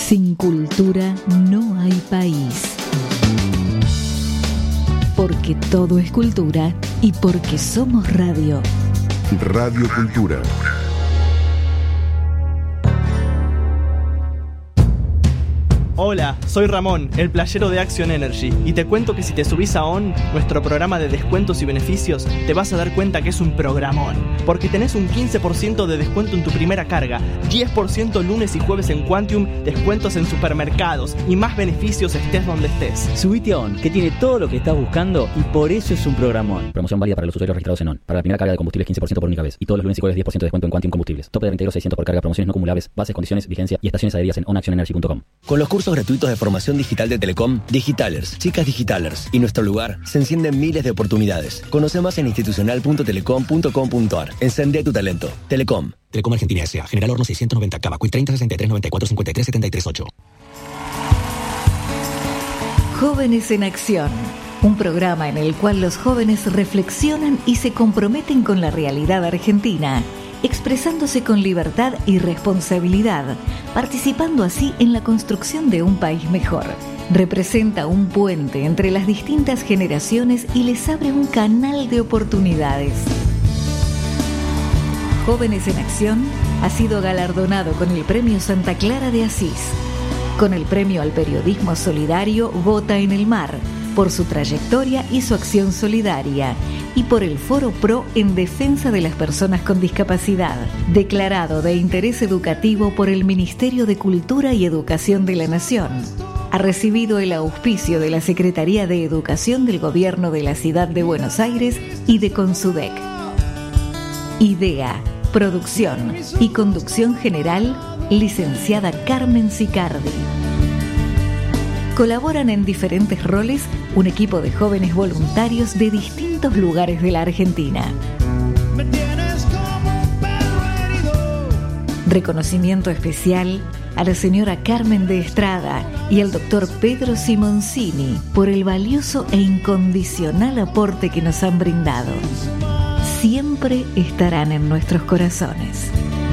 Sin cultura no hay país. Porque todo es cultura y porque somos radio. Radio Cultura. Hola, soy Ramón, el playero de Action Energy, y te cuento que si te subís a ON, nuestro programa de descuentos y beneficios, te vas a dar cuenta que es un programón, porque tenés un 15% de descuento en tu primera carga, 10% lunes y jueves en Quantium, descuentos en supermercados y más beneficios estés donde estés. Subite a ON, que tiene todo lo que estás buscando y por eso es un programón. Promoción válida para los usuarios registrados en ON. Para la primera carga de combustibles 15% por única vez, y todos los lunes y jueves 10% de descuento en Quantium Combustibles. Tope de reintegro 600 por carga, promociones no acumulables, bases, condiciones, vigencia y estaciones adheridas en onactionenergy.com. Con los cursos gratuitos de formación digital de Telecom, Digitalers, Chicas Digitalers y Nuestro Lugar, se encienden miles de oportunidades. Conoce más en institucional.telecom.com.ar. Encende tu talento. Telecom. Telecom Argentina S.A. General Horno 690 Cava. Quick 30 63 94 53 73 8. Jóvenes en Acción. Un programa en el cual los jóvenes reflexionan y se comprometen con la realidad argentina, expresándose con libertad y responsabilidad, participando así en la construcción de un país mejor. Representa un puente entre las distintas generaciones y les abre un canal de oportunidades. Jóvenes en Acción ha sido galardonado con el Premio Santa Clara de Asís, con el Premio al Periodismo Solidario Vota en el Mar, por su trayectoria y su acción solidaria, y por el Foro Pro en defensa de las personas con discapacidad, declarado de interés educativo por el Ministerio de Cultura y Educación de la Nación. Ha recibido el auspicio de la Secretaría de Educación del Gobierno de la Ciudad de Buenos Aires y de Consudec. Idea, producción y conducción general, licenciada Carmen Sicardi. Colaboran en diferentes roles un equipo de jóvenes voluntarios de distintos lugares de la Argentina. Reconocimiento especial a la señora Carmen de Estrada y al doctor Pedro Simoncini por el valioso e incondicional aporte que nos han brindado. Siempre estarán en nuestros corazones.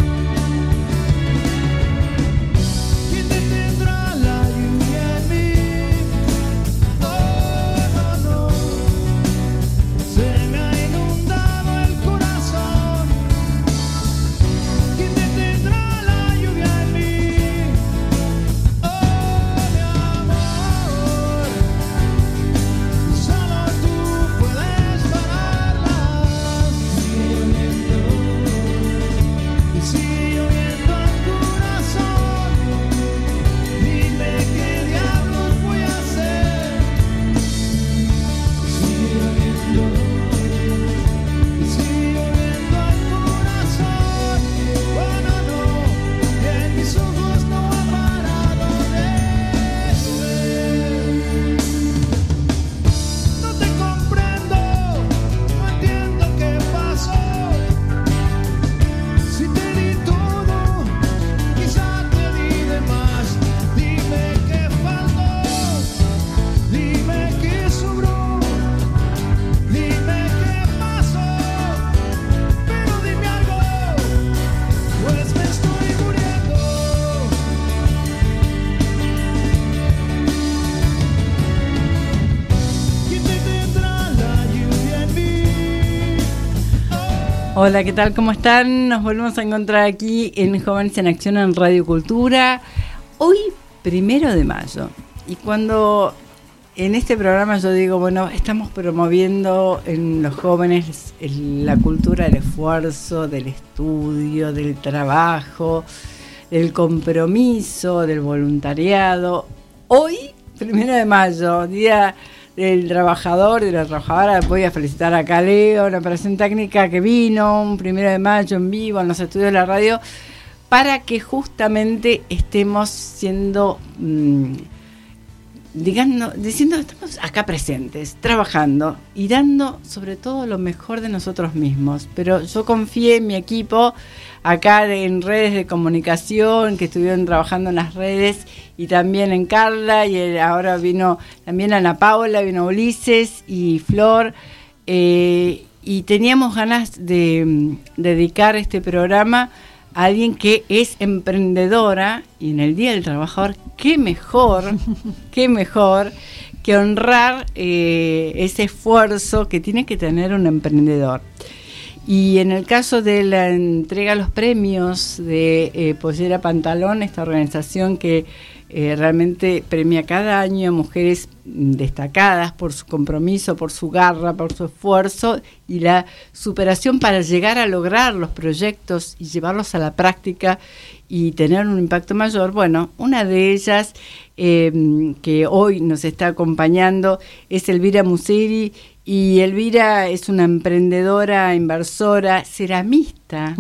Hola, ¿qué tal? ¿Cómo están? Nos volvemos a encontrar aquí en Jóvenes en Acción en Radio Cultura. Hoy, 1 de mayo. Y cuando en este programa yo digo, bueno, estamos promoviendo en los jóvenes la cultura del esfuerzo, del estudio, del trabajo, del compromiso, del voluntariado. Hoy, 1 de mayo, día del trabajador y de la trabajadora. Voy a felicitar acá a Leo, la operación técnica que vino un 1 de mayo en vivo en los estudios de la radio, para que justamente estemos siendo, diciendo, estamos acá presentes, trabajando y dando sobre todo lo mejor de nosotros mismos. Pero yo confié en mi equipo acá en redes de comunicación, que estuvieron trabajando en las redes, y también en Carla, y ahora vino también Ana Paula, vino Ulises y Flor, y teníamos ganas de dedicar este programa alguien que es emprendedora, y en el Día del Trabajador, qué mejor que honrar ese esfuerzo que tiene que tener un emprendedor. Y en el caso de la entrega de los premios de Pollera Pantalón, esta organización que realmente premia cada año a mujeres destacadas por su compromiso, por su garra, por su esfuerzo y la superación para llegar a lograr los proyectos y llevarlos a la práctica y tener un impacto mayor. Bueno, una de ellas que hoy nos está acompañando es Elvira Museri, y Elvira es una emprendedora, inversora, ceramista.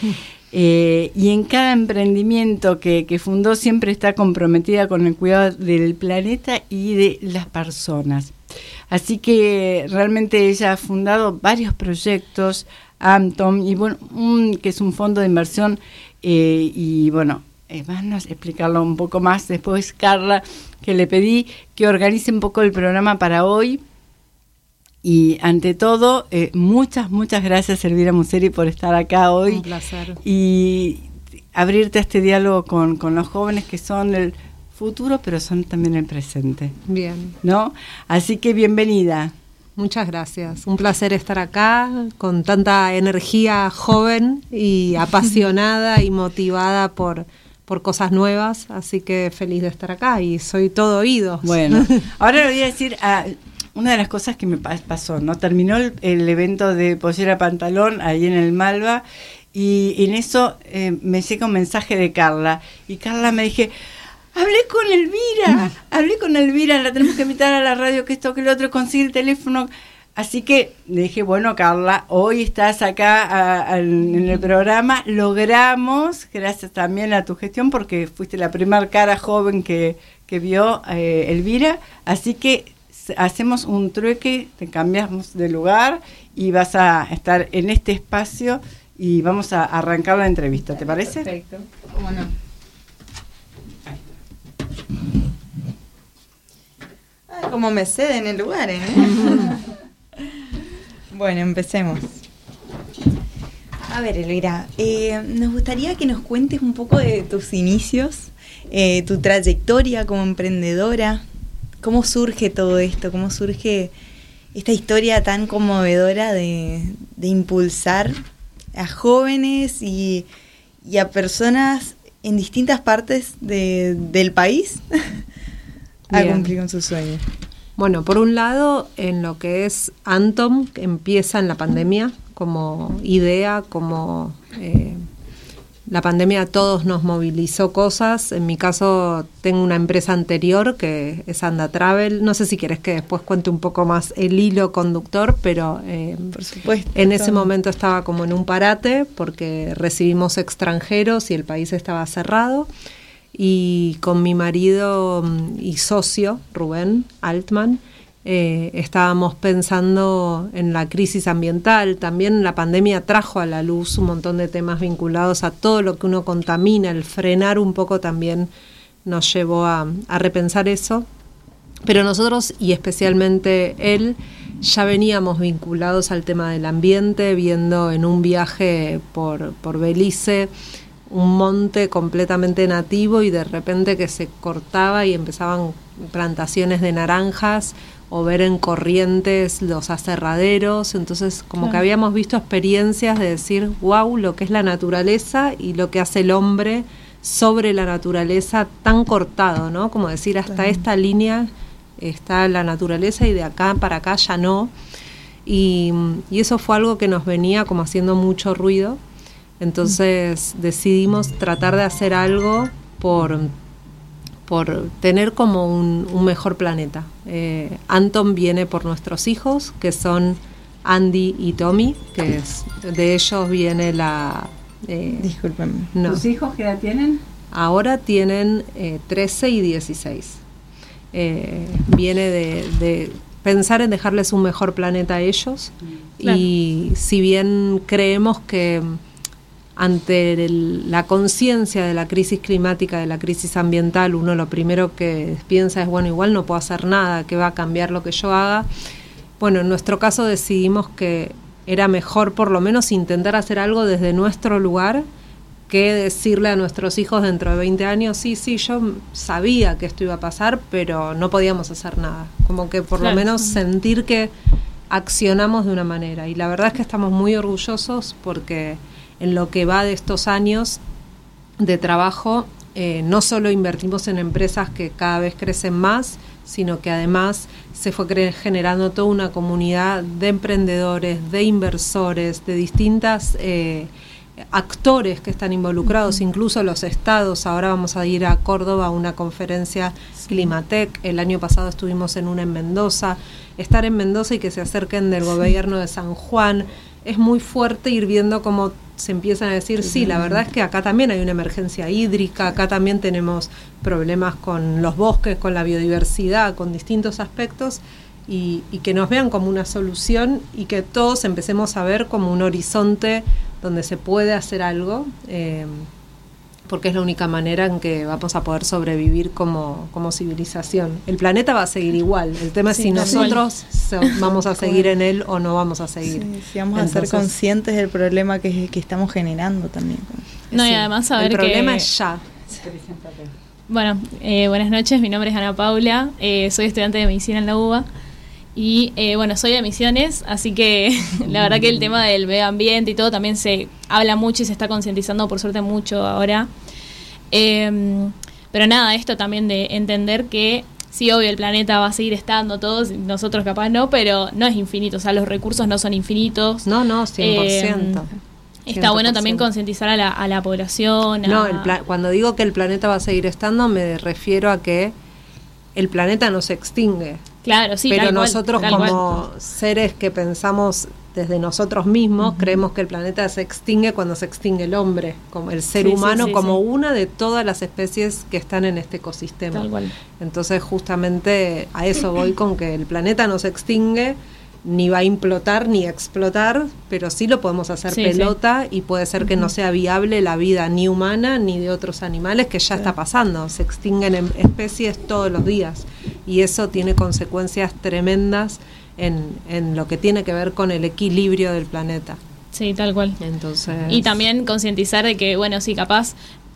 Y en cada emprendimiento que fundó siempre está comprometida con el cuidado del planeta y de las personas. Así que realmente ella ha fundado varios proyectos, Antom, y bueno, que es un fondo de inversión, y bueno, vamos a explicarlo un poco más después, Carla, que le pedí que organice un poco el programa para hoy. Y ante todo, muchas gracias, Elvira Museri, por estar acá hoy. Un placer. Y abrirte a este diálogo con los jóvenes que son el futuro, pero son también el presente. Bien. ¿No? Así que bienvenida. Muchas gracias. Un placer estar acá con tanta energía joven y apasionada y motivada por cosas nuevas. Así que feliz de estar acá y soy todo oídos. Bueno, ahora le voy a decir una de las cosas que me pasó, ¿no? Terminó el evento de Pollera Pantalón ahí en el Malva, y en eso me llega un mensaje de Carla, y Carla me dije, hablé con Elvira, la tenemos que invitar a la radio, que esto, que lo otro, consigue el teléfono. Así que le dije, bueno, Carla, hoy estás acá en el programa, logramos, gracias también a tu gestión, porque fuiste la primera cara joven que vio Elvira, así que hacemos un trueque, te cambiamos de lugar y vas a estar en este espacio y vamos a arrancar la entrevista, ¿te parece? Perfecto, ¿cómo no? Ay, como me ceden el lugar, ¿eh? Bueno, empecemos. A ver, Elvira, nos gustaría que nos cuentes un poco de tus inicios, tu trayectoria como emprendedora. ¿Cómo surge todo esto? ¿Cómo surge esta historia tan conmovedora de impulsar a jóvenes y a personas en distintas partes del país a cumplir con sus sueños? Bueno, por un lado, en lo que es Antom, que empieza en la pandemia como idea, como la pandemia a todos nos movilizó cosas. En mi caso tengo una empresa anterior que es Anda Travel. No sé si quieres que después cuente un poco más el hilo conductor, pero por supuesto, en ese momento estaba como en un parate porque recibimos extranjeros y el país estaba cerrado. Y con mi marido y socio, Rubén Altman, estábamos pensando en la crisis ambiental. También la pandemia trajo a la luz un montón de temas vinculados a todo lo que uno contamina. El frenar un poco también nos llevó a repensar eso. Pero nosotros, y especialmente él, ya veníamos vinculados al tema del ambiente, viendo en un viaje por Belice un monte completamente nativo y de repente que se cortaba y empezaban plantaciones de naranjas, o ver en Corrientes los aserraderos. Entonces como que habíamos visto experiencias de decir, wow, lo que es la naturaleza y lo que hace el hombre sobre la naturaleza tan cortado, ¿no? Como decir, hasta esta línea está la naturaleza y de acá para acá ya no. Y eso fue algo que nos venía como haciendo mucho ruido. Entonces decidimos tratar de hacer algo por tener como un mejor planeta. Antom viene por nuestros hijos, que son Andy y Tommy, que es de ellos viene la... Discúlpame. No. ¿Tus hijos qué edad tienen? Ahora tienen 13 y 16. Viene de pensar en dejarles un mejor planeta a ellos. Claro. Y si bien creemos que ante la conciencia de la crisis climática, de la crisis ambiental, uno lo primero que piensa es, bueno, igual no puedo hacer nada, ¿qué va a cambiar lo que yo haga? Bueno, en nuestro caso decidimos que era mejor por lo menos intentar hacer algo desde nuestro lugar qué decirle a nuestros hijos dentro de 20 años. Sí, yo sabía que esto iba a pasar, pero no podíamos hacer nada. Como que por lo menos sentir que accionamos de una manera. Y la verdad es que estamos muy orgullosos porque en lo que va de estos años de trabajo, no solo invertimos en empresas que cada vez crecen más, sino que además se fue generando toda una comunidad de emprendedores, de inversores, de distintas actores que están involucrados, incluso los estados. Ahora vamos a ir a Córdoba a una conferencia Climatec. El año pasado estuvimos en una en Mendoza. Estar en Mendoza y que se acerquen del gobierno de San Juan es muy fuerte, ir viendo cómo se empiezan a decir, sí, la verdad es que acá también hay una emergencia hídrica, acá también tenemos problemas con los bosques, con la biodiversidad, con distintos aspectos, y que nos vean como una solución y que todos empecemos a ver como un horizonte donde se puede hacer algo, porque es la única manera en que vamos a poder sobrevivir como civilización. El planeta va a seguir igual, el tema es si nosotros vamos a seguir en él o no vamos a seguir. Si vamos a ser conscientes del problema que estamos generando también. No, y además saber que... El problema es ya. Bueno, buenas noches, mi nombre es Ana Paula, soy estudiante de medicina en la UBA. Y bueno, soy de Misiones, así que la verdad que el tema del medio ambiente y todo también se habla mucho y se está concientizando por suerte mucho ahora. Pero nada, esto también de entender que sí, obvio, el planeta va a seguir estando, todos, nosotros capaz no, pero no es infinito, o sea, los recursos no son infinitos. No, 100%. Está bueno también concientizar a la población. No, cuando digo que el planeta va a seguir estando, me refiero a que el planeta no se extingue. Claro, sí, pero nosotros como seres que pensamos desde nosotros mismos, creemos que el planeta se extingue cuando se extingue el hombre, como el ser humano, como una de todas las especies que están en este ecosistema. Tal cual. Entonces justamente a eso voy, con que el planeta no se extingue, ni va a implotar ni explotar, pero sí lo podemos hacer pelota y puede ser que no sea viable la vida ni humana ni de otros animales, que ya está pasando, se extinguen especies todos los días y eso tiene consecuencias tremendas en lo que tiene que ver con el equilibrio del planeta. Sí, tal cual. Entonces... Y también concientizar de que, bueno, sí, capaz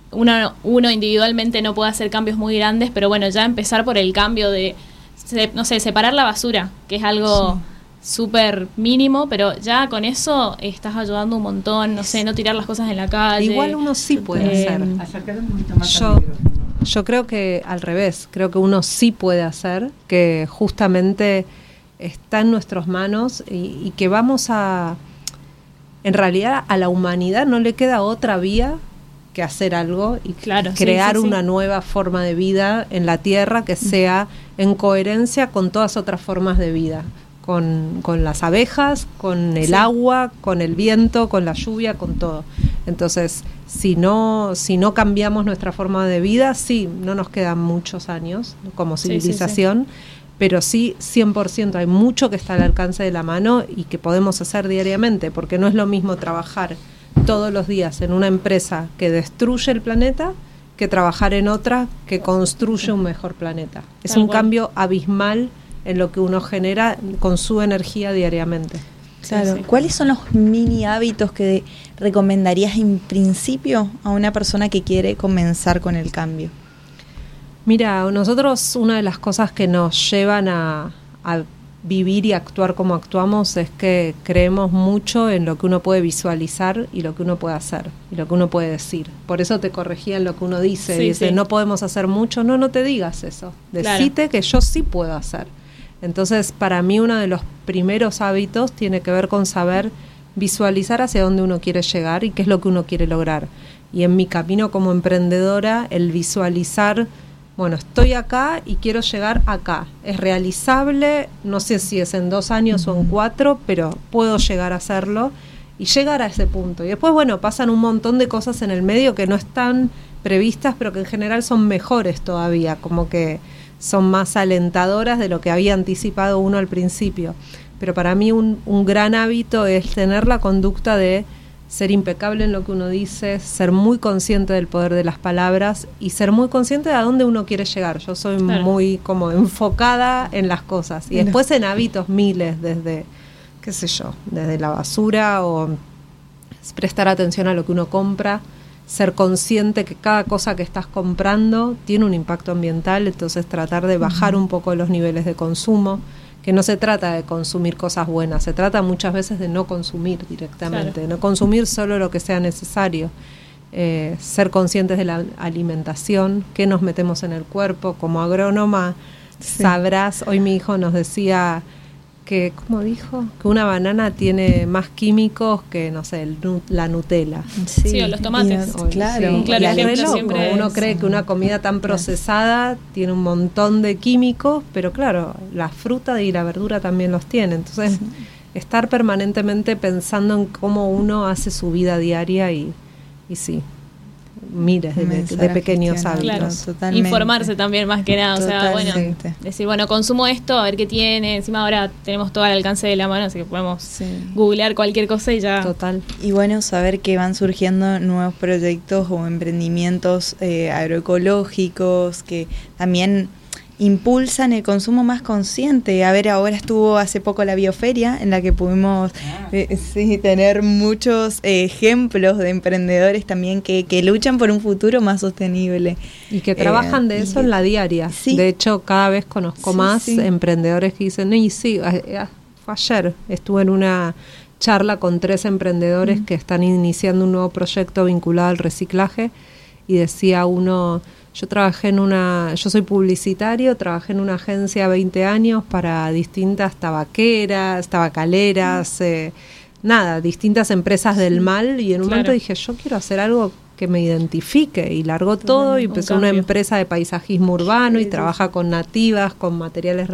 uno individualmente no puede hacer cambios muy grandes, pero bueno, ya empezar por el cambio de, no sé, separar la basura, que es algo... súper mínimo, pero ya con eso estás ayudando un montón, no sé, no tirar las cosas en la calle. Igual uno sí puede hacer. Acercar un poquito más yo creo que al revés, creo que uno sí puede hacer, que justamente está en nuestras manos y que vamos a... En realidad a la humanidad no le queda otra vía que hacer algo y crear una nueva forma de vida en la Tierra que sea en coherencia con todas otras formas de vida. Con las abejas, con el agua, con el viento, con la lluvia, con todo. Entonces, si no cambiamos nuestra forma de vida, no nos quedan muchos años como civilización, pero sí 100% hay mucho que está al alcance de la mano y que podemos hacer diariamente, porque no es lo mismo trabajar todos los días en una empresa que destruye el planeta que trabajar en otra que construye un mejor planeta. Es un cambio abismal en lo que uno genera con su energía diariamente. Claro. ¿Cuáles son los mini hábitos que recomendarías en principio a una persona que quiere comenzar con el cambio? Mira, nosotros una de las cosas que nos llevan a vivir y actuar como actuamos es que creemos mucho en lo que uno puede visualizar y lo que uno puede hacer y lo que uno puede decir. Por eso te corregía en lo que uno dice, no podemos hacer mucho, no te digas eso, decite que yo sí puedo hacer. Entonces, para mí uno de los primeros hábitos tiene que ver con saber visualizar hacia dónde uno quiere llegar y qué es lo que uno quiere lograr. Y en mi camino como emprendedora, el visualizar, bueno, estoy acá y quiero llegar acá. Es realizable, no sé si es en 2 años o en 4, pero puedo llegar a hacerlo y llegar a ese punto. Y después, bueno, pasan un montón de cosas en el medio que no están previstas, pero que en general son mejores todavía, como que son más alentadoras de lo que había anticipado uno al principio. Pero para mí un gran hábito es tener la conducta de ser impecable en lo que uno dice, ser muy consciente del poder de las palabras y ser muy consciente de a dónde uno quiere llegar. Yo soy muy como enfocada en las cosas. Y después en hábitos miles, desde, desde la basura o prestar atención a lo que uno compra, ser consciente que cada cosa que estás comprando tiene un impacto ambiental, entonces tratar de bajar un poco los niveles de consumo, que no se trata de consumir cosas buenas, se trata muchas veces de no consumir directamente, no consumir solo lo que sea necesario, ser conscientes de la alimentación, qué nos metemos en el cuerpo. Como agrónoma sabrás, hoy mi hijo nos decía que, ¿cómo dijo? Que una banana tiene más químicos que, no sé, la Nutella. Sí, o los tomates. Claro, un claro ejemplo siempre uno cree que una comida tan procesada tiene un montón de químicos, pero claro, la fruta y la verdura también los tiene. Entonces, estar permanentemente pensando en cómo uno hace su vida diaria y sí, miles de pequeños hábitos. Claro, informarse también más que nada, Totalmente. O sea, bueno, decir, bueno, consumo esto, a ver qué tiene, encima ahora tenemos todo al alcance de la mano, así que podemos googlear cualquier cosa y ya. Total. Y bueno, saber que van surgiendo nuevos proyectos o emprendimientos agroecológicos que también impulsan el consumo más consciente. A ver, ahora estuvo hace poco la bioferia en la que pudimos tener muchos ejemplos de emprendedores también que luchan por un futuro más sostenible. Y que trabajan de eso en la diaria. Sí. De hecho, cada vez conozco más emprendedores que dicen, y sí, fue ayer, estuve en una charla con 3 emprendedores que están iniciando un nuevo proyecto vinculado al reciclaje y decía uno... Yo soy publicitario, trabajé en una agencia 20 años para distintas tabacaleras, distintas empresas del mal, y en un momento dije, yo quiero hacer algo que me identifique, y largó todo y empezó una empresa de paisajismo urbano y trabaja con nativas, con materiales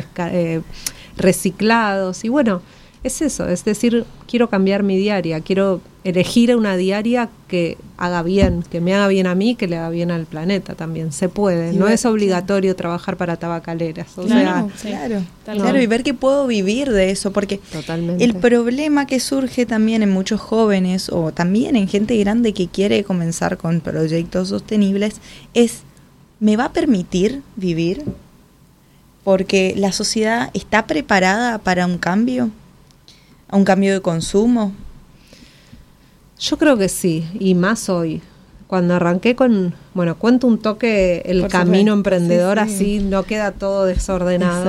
reciclados, y bueno, es eso, es decir, quiero cambiar mi diaria, quiero elegir una diaria que haga bien, que me haga bien a mí, que le haga bien al planeta también. Se puede, no es obligatorio trabajar para tabacaleras. Claro, y ver que puedo vivir de eso, porque el problema que surge también en muchos jóvenes o también en gente grande que quiere comenzar con proyectos sostenibles es, ¿me va a permitir vivir? Porque la sociedad está preparada para un cambio de consumo. Yo creo que sí, y más hoy. Cuando arranqué cuento un toque el camino emprendedor, así no queda todo desordenado.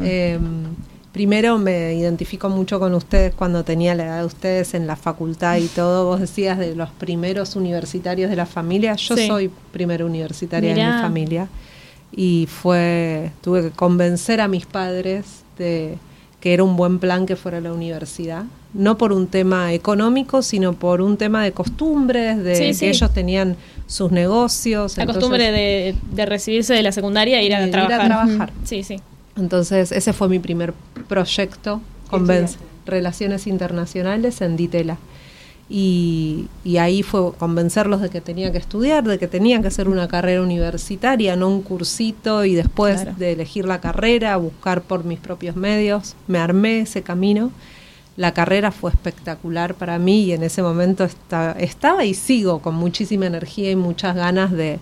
Primero me identifico mucho con ustedes cuando tenía la edad de ustedes en la facultad y todo. Vos decías de los primeros universitarios de la familia. Yo soy primera universitaria de mi familia. Y tuve que convencer a mis padres de que era un buen plan que fuera a la universidad, no por un tema económico, sino por un tema de costumbres, que ellos tenían sus negocios. La costumbre de recibirse de la secundaria e ir a trabajar. Sí. Entonces, ese fue mi primer proyecto, Relaciones Internacionales en Ditela. Y ahí fue convencerlos de que tenía que estudiar, de que tenía que hacer una carrera universitaria, no un cursito, y después de elegir la carrera, buscar por mis propios medios. Me armé ese camino. La carrera fue espectacular para mí y en ese momento estaba y sigo con muchísima energía y muchas ganas de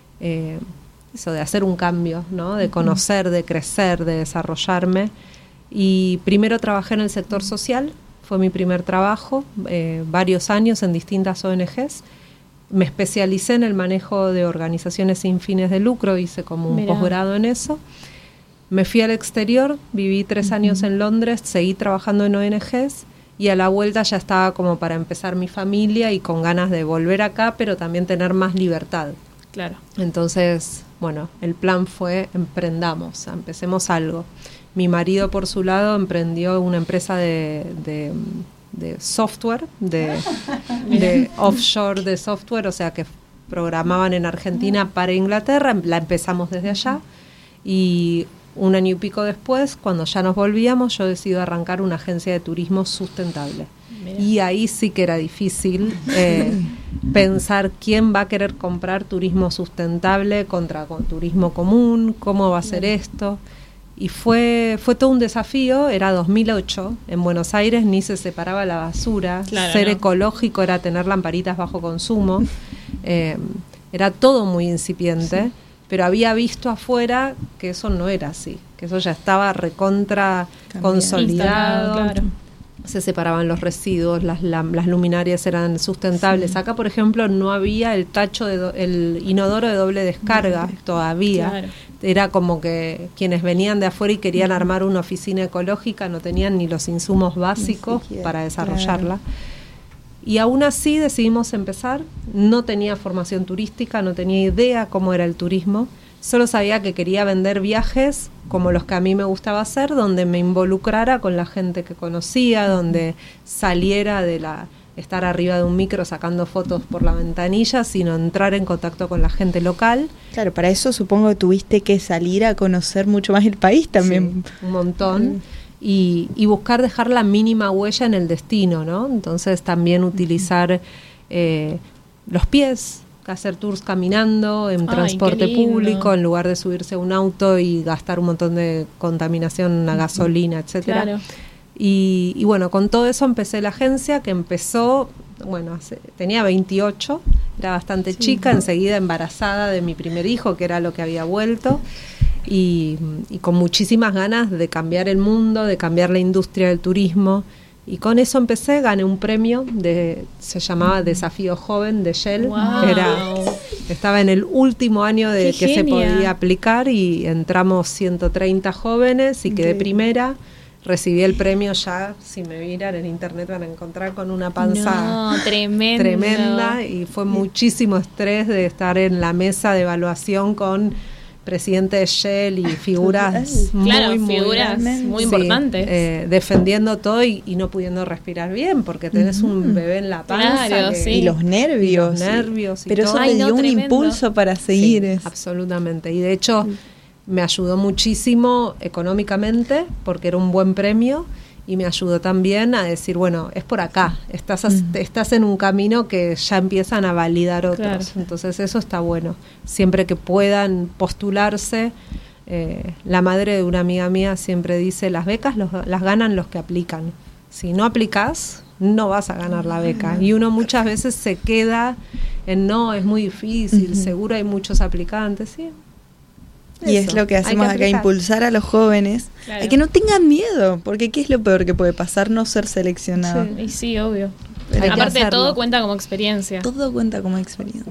hacer un cambio, ¿no? De conocer, de crecer, de desarrollarme. Y primero trabajé en el sector social. Fue mi primer trabajo, varios años en distintas ONGs. Me especialicé en el manejo de organizaciones sin fines de lucro, hice como un posgrado en eso. Me fui al exterior, viví 3 años en Londres, seguí trabajando en ONGs y a la vuelta ya estaba como para empezar mi familia y con ganas de volver acá, pero también tener más libertad. Claro. Entonces, el plan fue emprendamos, empecemos algo. Mi marido, por su lado, emprendió una empresa de software, de offshore de software, o sea que programaban en Argentina para Inglaterra. La empezamos desde allá y 1 año y pico después, cuando ya nos volvíamos, yo decido arrancar una agencia de turismo sustentable. Y ahí sí que era difícil pensar quién va a querer comprar turismo sustentable contra turismo común, cómo va a ser esto. Y fue todo un desafío. Era 2008, en Buenos Aires ni se separaba la basura, ser ecológico era tener lamparitas bajo consumo, era todo muy incipiente, pero había visto afuera que eso no era así, que eso ya estaba recontra consolidado. se separaban los residuos, las luminarias eran sustentables. Acá, por ejemplo, no había el tacho, el inodoro de doble descarga todavía. Claro. Era como que quienes venían de afuera y querían armar una oficina ecológica no tenían ni los insumos básicos para desarrollarla. Claro. Y aún así decidimos empezar. No tenía formación turística, no tenía idea cómo era el turismo. Solo sabía que quería vender viajes como los que a mí me gustaba hacer, donde me involucrara con la gente que conocía, donde saliera de estar arriba de un micro sacando fotos por la ventanilla, sino entrar en contacto con la gente local. Claro, para eso supongo que tuviste que salir a conocer mucho más el país también. Sí, un montón. Y buscar dejar la mínima huella en el destino, ¿no? Entonces también utilizar los pies, hacer tours caminando, en transporte público, en lugar de subirse a un auto y gastar un montón de contaminación, a gasolina, etcétera. Claro. Y bueno, con todo eso empecé la agencia, que empezó, bueno, tenía 28, era bastante chica, enseguida embarazada de mi primer hijo, que era lo que había vuelto, y con muchísimas ganas de cambiar el mundo, de cambiar la industria del turismo. Y con eso empecé, gané un premio, se llamaba Desafío Joven de Shell. Wow. Estaba en el último año de que se podía aplicar y entramos 130 jóvenes y quedé primera. Recibí el premio ya, si me miran en internet van a encontrar con una panza tremenda y fue muchísimo estrés de estar en la mesa de evaluación con presidente de Shell y figuras muy importantes, defendiendo todo y no pudiendo respirar bien porque tenés un bebé en la panza y los nervios, pero eso te dio un impulso para seguir. Sí, absolutamente, y de hecho me ayudó muchísimo económicamente porque era un buen premio y me ayudó también a decir, bueno, es por acá, estás en un camino que ya empiezan a validar otros. Claro. Entonces eso está bueno. Siempre que puedan postularse, la madre de una amiga mía siempre dice, las becas las ganan los que aplican. Si no aplicás, no vas a ganar la beca. Y uno muchas veces se queda en, no, es muy difícil, seguro hay muchos aplicantes, sí. Y es lo que hacemos acá, impulsar a los jóvenes a que no tengan miedo, porque ¿qué es lo peor que puede pasar? No ser seleccionado. Sí, y sí, obvio. Aparte todo cuenta como experiencia. Todo cuenta como experiencia.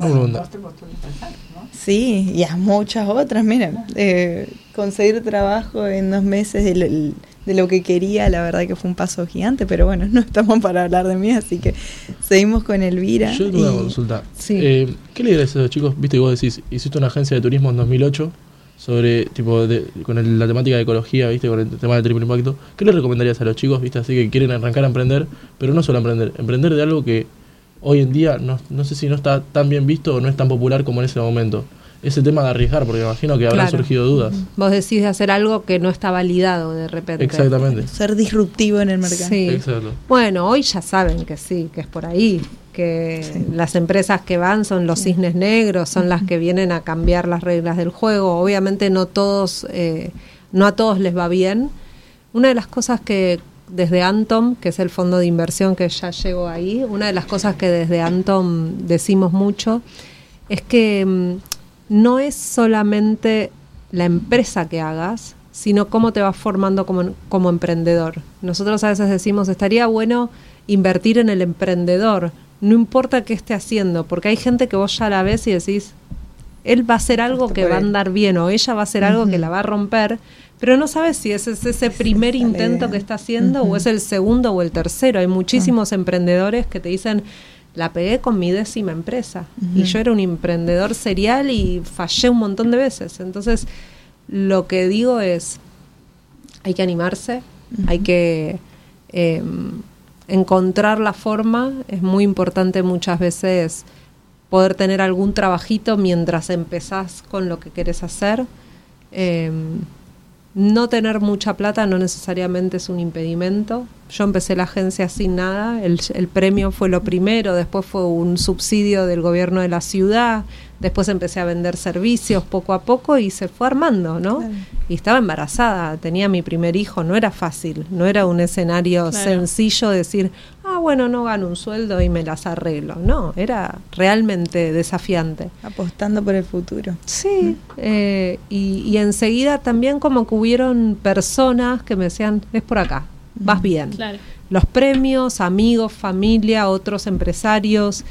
Sí, y a muchas otras, miren, conseguir trabajo en 2 meses de lo que quería, la verdad que fue un paso gigante, pero bueno, no estamos para hablar de mí, así que seguimos con Elvira. Yo tengo una consulta. Sí. ¿Qué le dirías a esos chicos? Viste que vos decís, hiciste una agencia de turismo en 2008, sobre tipo con la temática de ecología, viste, con el tema del triple impacto. ¿Qué le recomendarías a los chicos, viste, así que quieren arrancar a emprender, pero no solo emprender de algo que hoy en día no sé si no está tan bien visto o no es tan popular como en ese momento? Ese tema de arriesgar, porque me imagino que habrán surgido dudas. Vos decís de hacer algo que no está validado de repente. Exactamente. Ser disruptivo en el mercado. Sí. Exacto. Bueno, hoy ya saben que sí, que es por ahí, que las empresas que van son los cisnes negros, son las que vienen a cambiar las reglas del juego. Obviamente no a todos les va bien. Una de las cosas que desde Antom, que es el fondo de inversión que ya llegó ahí, una de las cosas que desde Antom decimos mucho es que no es solamente la empresa que hagas, sino cómo te vas formando como emprendedor. Nosotros a veces decimos, estaría bueno invertir en el emprendedor, no importa qué esté haciendo, porque hay gente que vos ya la ves y decís, él va a hacer algo que va a andar bien, o ella va a hacer algo que la va a romper, pero no sabes si es ese primer intento que está haciendo, o es el segundo o el tercero. Hay muchísimos emprendedores que te dicen, la pegué con mi 10ª empresa, y yo era un emprendedor serial y fallé un montón de veces. Entonces, lo que digo es, hay que animarse, hay que encontrar la forma. Es muy importante muchas veces poder tener algún trabajito mientras empezás con lo que querés hacer. No tener mucha plata no necesariamente es un impedimento. Yo empecé la agencia sin nada, el premio fue lo primero, después fue un subsidio del gobierno de la ciudad, después empecé a vender servicios poco a poco y se fue armando, ¿no? Claro. Y estaba embarazada, tenía mi primer hijo, no era fácil, no era un escenario sencillo decir, bueno, no gano un sueldo y me las arreglo. No, era realmente desafiante. Apostando por el futuro. Sí, y enseguida también como que hubieron personas que me decían, es por acá, vas bien. Claro. los premios, amigos, familia, otros empresarios,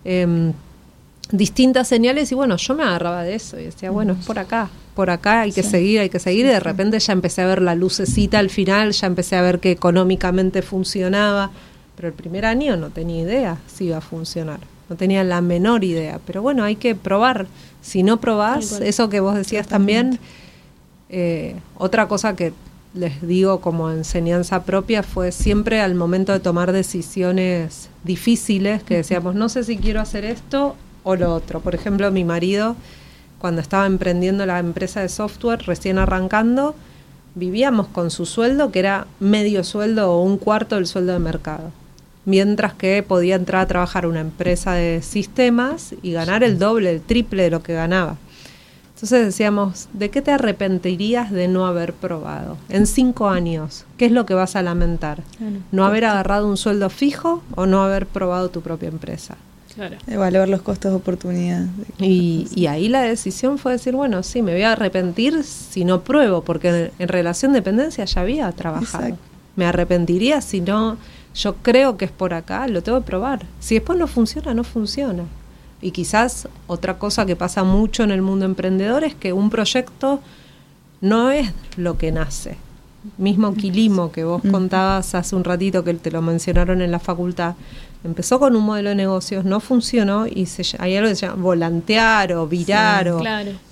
distintas señales, y bueno, yo me agarraba de eso y decía, bueno, es por acá hay que seguir, y de repente ya empecé a ver la lucecita al final, ya empecé a ver que económicamente funcionaba, pero el primer año no tenía idea si iba a funcionar, no tenía la menor idea, pero bueno, hay que probar, si no probás, eso que vos decías también, otra cosa que les digo como enseñanza propia fue siempre al momento de tomar decisiones difíciles, que decíamos, no sé si quiero hacer esto o lo otro. Por ejemplo, mi marido, cuando estaba emprendiendo la empresa de software, recién arrancando, vivíamos con su sueldo, que era medio sueldo o un cuarto del sueldo de mercado. Mientras que podía entrar a trabajar a una empresa de sistemas y ganar el doble, el triple de lo que ganaba. Entonces decíamos, ¿de qué te arrepentirías de no haber probado? En 5 años, ¿qué es lo que vas a lamentar? ¿No haber agarrado un sueldo fijo o no haber probado tu propia empresa? Claro. Evaluar los costos de oportunidad. Y ahí la decisión fue decir, bueno, sí, me voy a arrepentir si no pruebo, porque en relación de dependencia ya había trabajado. Exacto. Me arrepentiría si no, yo creo que es por acá, lo tengo que probar. Si después no funciona, no funciona. Y quizás otra cosa que pasa mucho en el mundo emprendedor es que un proyecto no es lo que nace. Mismo Quilimo que vos contabas hace un ratito, que te lo mencionaron en la facultad, empezó con un modelo de negocios, no funcionó y hay algo que se llama volantear o virar o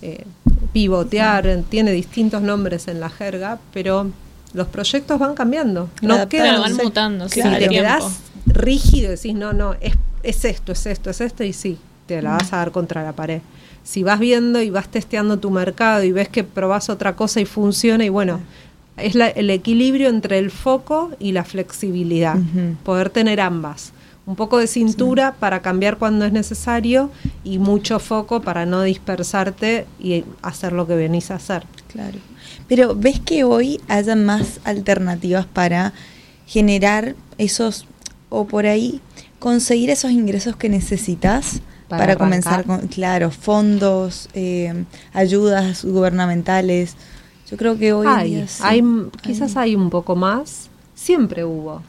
pivotear, tiene distintos nombres en la jerga, pero los proyectos van cambiando, no quedan, van mutando. Si te quedás rígido y decís, no, es esto, y sí, te la vas a dar contra la pared. Si vas viendo y vas testeando tu mercado y ves que probás otra cosa y funciona, y bueno, es el equilibrio entre el foco y la flexibilidad, poder tener ambas. Un poco de cintura para cambiar cuando es necesario y mucho foco para no dispersarte y hacer lo que venís a hacer. Claro. Pero ¿ves que hoy haya más alternativas para generar esos, o por ahí, conseguir esos ingresos que necesitas para comenzar con, fondos, ayudas gubernamentales? Yo creo que hoy quizás hay un poco más, siempre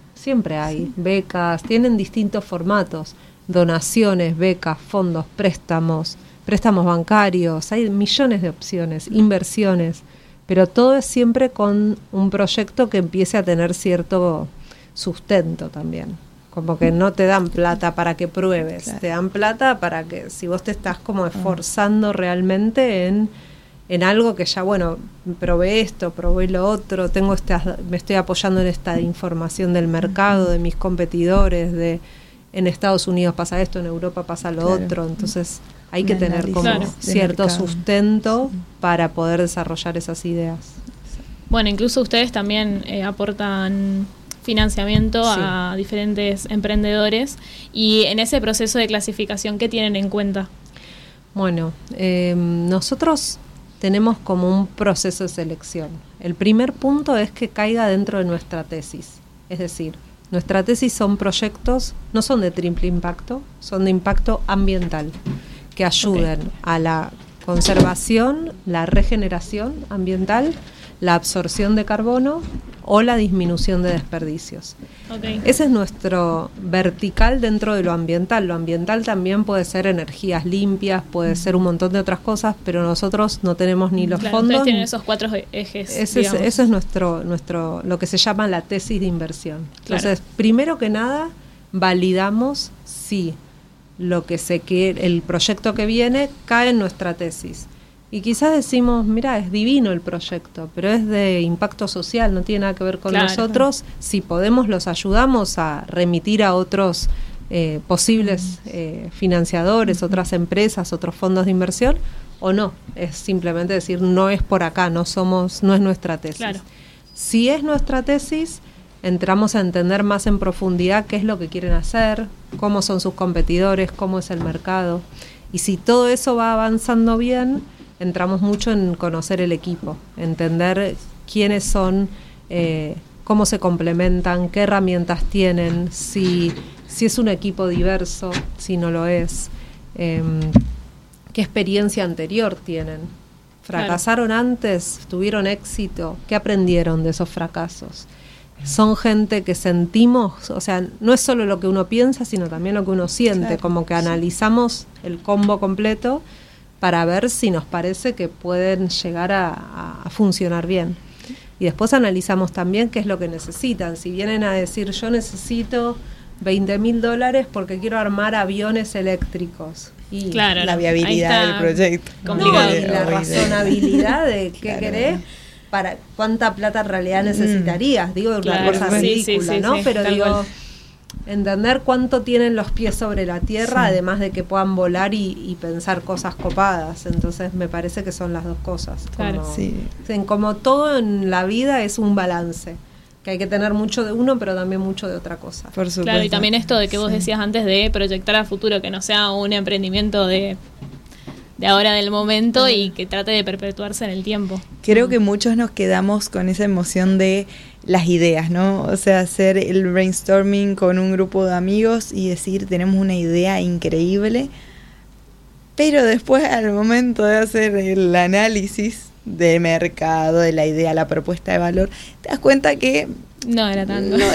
hay becas, tienen distintos formatos, donaciones, becas, fondos, préstamos bancarios, hay millones de opciones, inversiones, pero todo es siempre con un proyecto que empiece a tener cierto sustento también. Como que no te dan plata para que pruebes, te dan plata para que si vos te estás como esforzando realmente en algo que ya, bueno, probé esto, probé lo otro, me estoy apoyando en esta información del mercado, de mis competidores, en Estados Unidos pasa esto, en Europa pasa lo otro, entonces hay que tener como cierto sustento para poder desarrollar esas ideas. Bueno, incluso ustedes también aportan financiamiento a diferentes emprendedores, y en ese proceso de clasificación, ¿qué tienen en cuenta? Bueno, nosotros tenemos como un proceso de selección. El primer punto es que caiga dentro de nuestra tesis. Es decir, nuestra tesis son proyectos, no son de triple impacto, son de impacto ambiental, que ayuden a la conservación, la regeneración ambiental, la absorción de carbono o la disminución de desperdicios. Ese es nuestro vertical dentro de lo ambiental. Lo ambiental también puede ser energías limpias, puede ser un montón de otras cosas, pero nosotros no tenemos ni los fondos. Ustedes tienen esos 4 ejes. Ese es nuestro lo que se llama la tesis de inversión. Entonces, primero que nada, validamos si lo que el proyecto que viene cae en nuestra tesis. Y quizás decimos, mira, es divino el proyecto, pero es de impacto social, no tiene nada que ver con nosotros. Si podemos, los ayudamos a remitir a otros posibles financiadores, otras empresas, otros fondos de inversión, o no. Es simplemente decir, no es por acá, no es nuestra tesis. Si es nuestra tesis, entramos a entender más en profundidad qué es lo que quieren hacer, cómo son sus competidores, cómo es el mercado. Y si todo eso va avanzando bien, entramos mucho en conocer el equipo, entender quiénes son, cómo se complementan, qué herramientas tienen, si es un equipo diverso, si no lo es, qué experiencia anterior tienen. ¿Fracasaron antes? ¿Tuvieron éxito? ¿Qué aprendieron de esos fracasos? son gente que sentimos, o sea, no es solo lo que uno piensa, sino también lo que uno siente, Claro, como que analizamos el combo completo para ver si nos parece que pueden llegar a funcionar bien. Y después analizamos también qué es lo que necesitan. Si vienen a decir, yo necesito $20.000 porque quiero armar aviones eléctricos. Y claro, la viabilidad del proyecto. Complicado. No, y la razonabilidad de qué querés, para cuánta plata en realidad necesitarías. Digo, una cosa ridícula, ¿no? Pero digo, entender cuánto tienen los pies sobre la tierra, además de que puedan volar y pensar cosas copadas. Entonces me parece que son las dos cosas. Claro. Como todo en la vida es un balance. Que hay que tener mucho de uno, pero también mucho de otra cosa. Por supuesto. Claro, y también esto de que vos decías antes de proyectar a futuro, que no sea un emprendimiento de ahora del momento y que trate de perpetuarse en el tiempo. Creo que muchos nos quedamos con esa emoción de las ideas, ¿no? O sea, hacer el brainstorming con un grupo de amigos y decir, tenemos una idea increíble, pero después al momento de hacer el análisis de mercado, de la idea, la propuesta de valor, te das cuenta que no era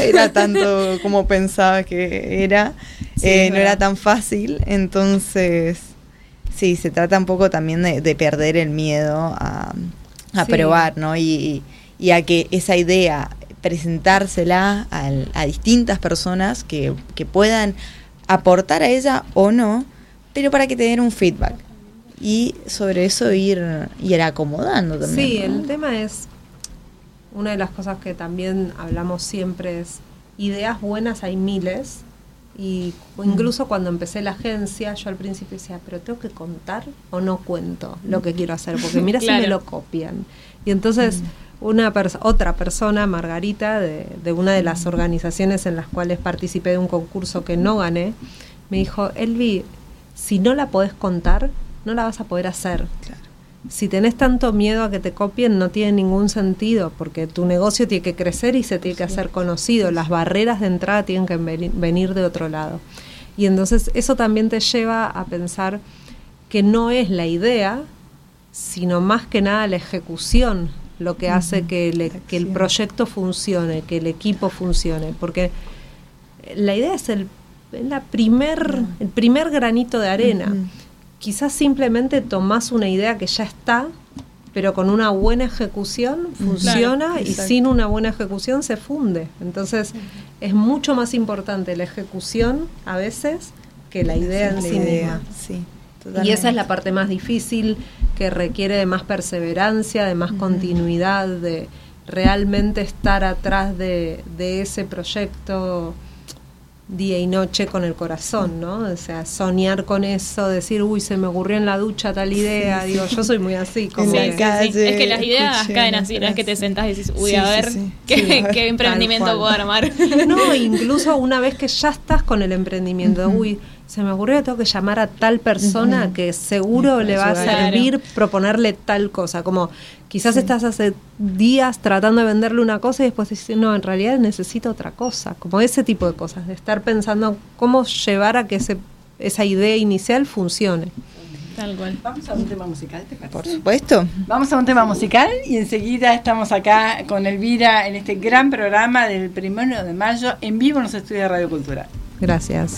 tanto como pensaba que era, no era tan fácil. Entonces sí, se trata un poco también de perder el miedo a probar, ¿no? Y a que esa idea, presentársela a distintas personas que puedan aportar a ella o no, pero para que te den un feedback. Y sobre eso ir acomodando también. Sí, ¿no? el tema es, una de las cosas que también hablamos siempre es, ideas buenas hay miles, y incluso cuando empecé la agencia, yo al principio decía, pero tengo que contar o no cuento lo que quiero hacer, porque mira si me lo copian. Y entonces otra persona, Margarita, de una de las organizaciones en las cuales participé de un concurso que no gané, me dijo, Elvi, si no la podés contar, no la vas a poder hacer. Claro. Si tenés tanto miedo a que te copien, no tiene ningún sentido, porque tu negocio tiene que crecer y se tiene que hacer conocido. Las barreras de entrada tienen que venir de otro lado. Y entonces eso también te lleva a pensar que no es la idea, sino más que nada la ejecución lo que hace que el proyecto funcione, que el equipo funcione. Porque la idea es el primer granito de arena. Quizás simplemente tomás una idea que ya está, pero con una buena ejecución funciona, y sin una buena ejecución se funde. Entonces es mucho más importante la ejecución a veces que la idea en sí misma. Sí, y esa es la parte más difícil, que requiere de más perseverancia, de más continuidad, de realmente estar atrás de ese proyecto día y noche con el corazón, ¿no? O sea, soñar con eso, decir, uy, se me ocurrió en la ducha tal idea. Digo, yo soy muy así. Como es que las ideas caen así, no es que te sentás y dices, uy, a ver, ¿qué emprendimiento puedo armar? No, incluso una vez que ya estás con el emprendimiento, uy, se me ocurrió que tengo que llamar a tal persona que seguro le va a servir proponerle tal cosa. Como quizás estás hace días tratando de venderle una cosa y después dices, no, en realidad necesito otra cosa. Como ese tipo de cosas, de estar pensando cómo llevar a que esa idea inicial funcione. Tal cual. Vamos a un tema musical, ¿te parece? Por supuesto. Vamos a un tema musical y enseguida estamos acá con Elvira en este gran programa del 1 de mayo en vivo en los estudios de Radio Cultura. Gracias.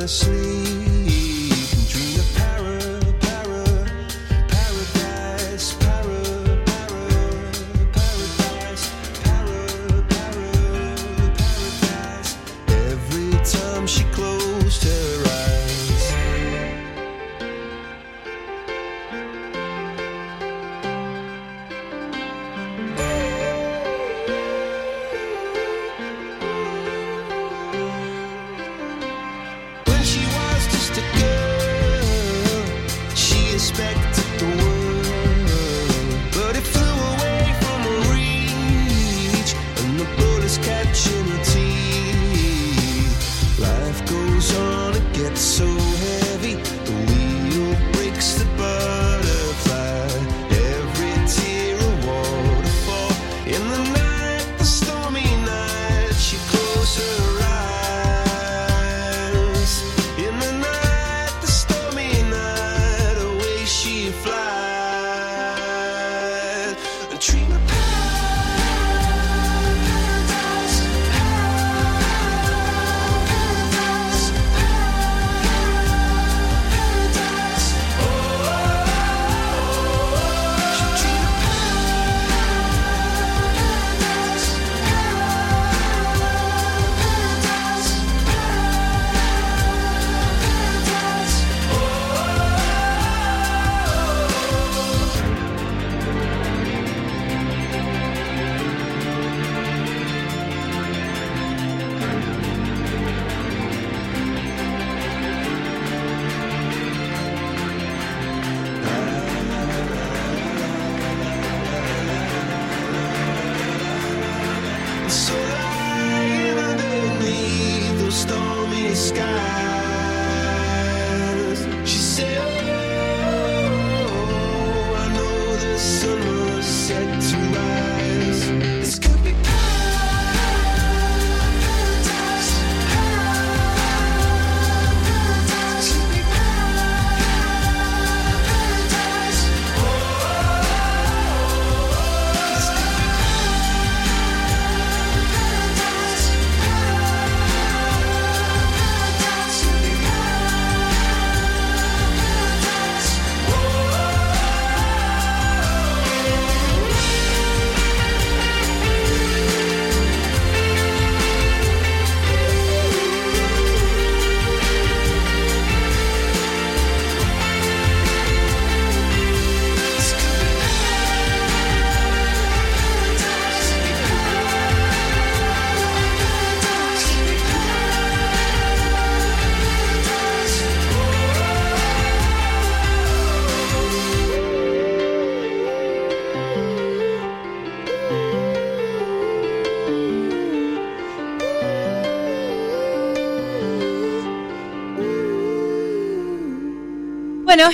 Bueno,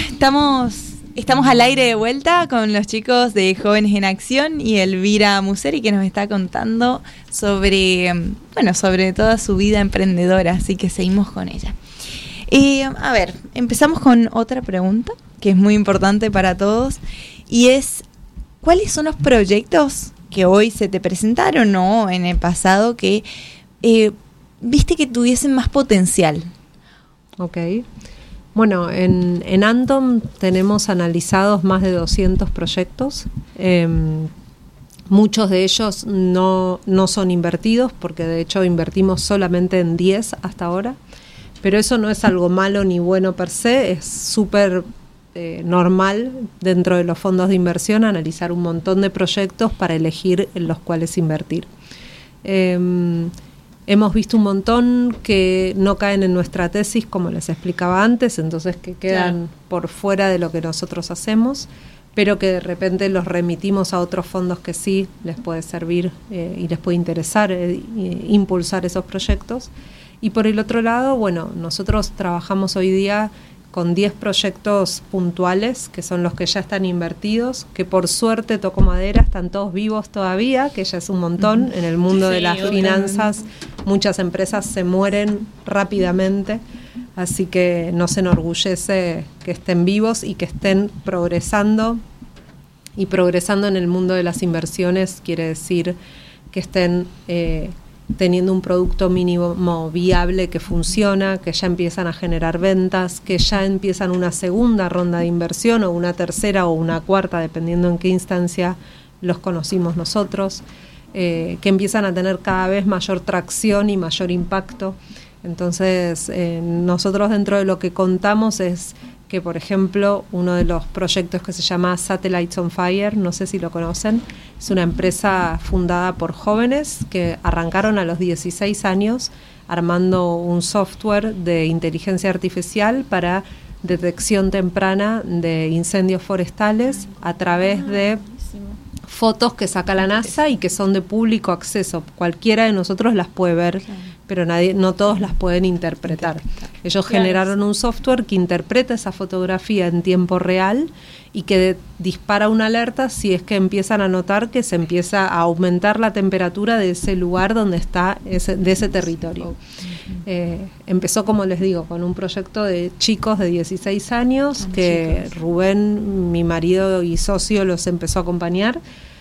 estamos al aire de vuelta con los chicos de Jóvenes en Acción y Elvira Museri, que nos está contando sobre toda su vida emprendedora, así que seguimos con ella. A ver, empezamos con otra pregunta que es muy importante para todos y es, ¿cuáles son los proyectos que hoy se te presentaron o en el pasado que viste que tuviesen más potencial? Ok. Bueno, en Andom tenemos analizados más de 200 proyectos. Muchos de ellos no son invertidos, porque de hecho invertimos solamente en 10 hasta ahora. Pero eso no es algo malo ni bueno per se, es súper normal dentro de los fondos de inversión analizar un montón de proyectos para elegir en los cuales invertir. Hemos visto un montón que no caen en nuestra tesis, como les explicaba antes, entonces que quedan por fuera de lo que nosotros hacemos, pero que de repente los remitimos a otros fondos que sí les puede servir y les puede interesar impulsar esos proyectos. Y por el otro lado, bueno, nosotros trabajamos hoy día con 10 proyectos puntuales, que son los que ya están invertidos, que por suerte, toco madera, están todos vivos todavía, que ya es un montón. En el mundo de las finanzas, muchas empresas se mueren rápidamente, así que nos enorgullece que estén vivos y que estén progresando. Y progresando en el mundo de las inversiones quiere decir que estén teniendo un producto mínimo viable que funciona, que ya empiezan a generar ventas, que ya empiezan una segunda ronda de inversión o una tercera o una cuarta, dependiendo en qué instancia los conocimos nosotros, que empiezan a tener cada vez mayor tracción y mayor impacto. Entonces, nosotros dentro de lo que contamos es que, por ejemplo, uno de los proyectos que se llama Satellites on Fire, no sé si lo conocen, es una empresa fundada por jóvenes que arrancaron a los 16 años armando un software de inteligencia artificial para detección temprana de incendios forestales a través de fotos que saca la NASA y que son de público acceso. Cualquiera de nosotros las puede ver, pero no todos las pueden interpretar. Ellos generaron un software que interpreta esa fotografía en tiempo real y que dispara una alerta si es que empiezan a notar que se empieza a aumentar la temperatura de ese lugar donde está de ese territorio. Empezó, como les digo, con un proyecto de chicos de 16 años que Rubén, mi marido y socio, los empezó a acompañar.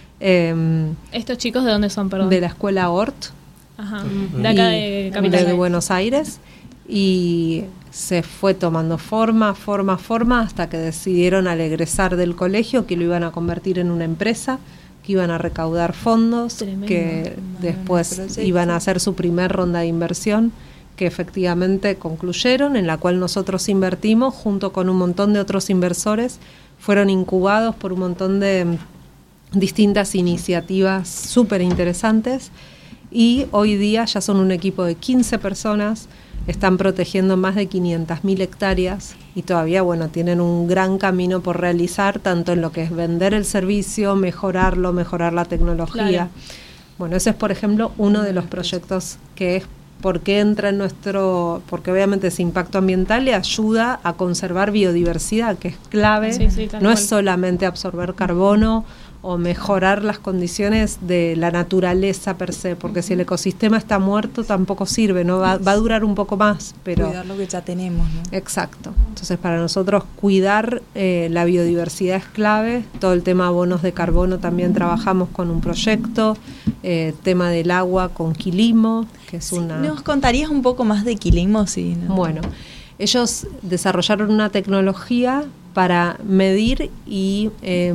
¿Estos chicos de dónde son, perdón? De la escuela Ort. Ajá. De acá de Capital. De Buenos Aires. Y se fue tomando forma hasta que decidieron al egresar del colegio que lo iban a convertir en una empresa, que iban a recaudar fondos, que después iban a hacer su primer ronda de inversión, que efectivamente concluyeron, en la cual nosotros invertimos junto con un montón de otros inversores. Fueron incubados por un montón de distintas iniciativas súper interesantes y hoy día ya son un equipo de 15 personas, están protegiendo más de 500.000 hectáreas y todavía, tienen un gran camino por realizar, tanto en lo que es vender el servicio, mejorar la tecnología. Claro. Bueno, ese es, por ejemplo, uno de los proyectos que es porque entra en porque obviamente ese impacto ambiental le ayuda a conservar biodiversidad, que es clave, no es solamente absorber carbono o mejorar las condiciones de la naturaleza per se, porque si el ecosistema está muerto tampoco sirve, no va a durar un poco más, pero cuidar lo que ya tenemos, ¿no? Exacto. Entonces, para nosotros cuidar la biodiversidad es clave. Todo el tema abonos de carbono también trabajamos con un proyecto, tema del agua con Quilimo, que es ¿Nos contarías un poco más de Quilimo? Sí, ¿no? Bueno, ellos desarrollaron una tecnología para medir y